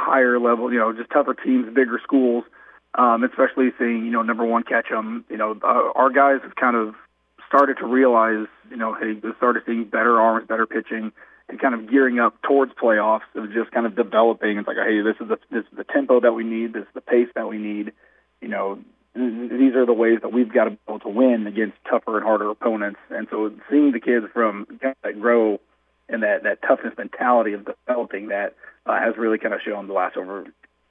higher level, just tougher teams, bigger schools, especially seeing, number one catch 'em. Our guys have kind of started to realize, hey, they started seeing better arms, better pitching, and kind of gearing up towards playoffs. It was just kind of developing. It's like, hey, this is the tempo that we need. This is the pace that we need. These are the ways that we've got to be able to win against tougher and harder opponents. And so seeing the kids from that grow and that toughness mentality of developing that has really kind of shown the last over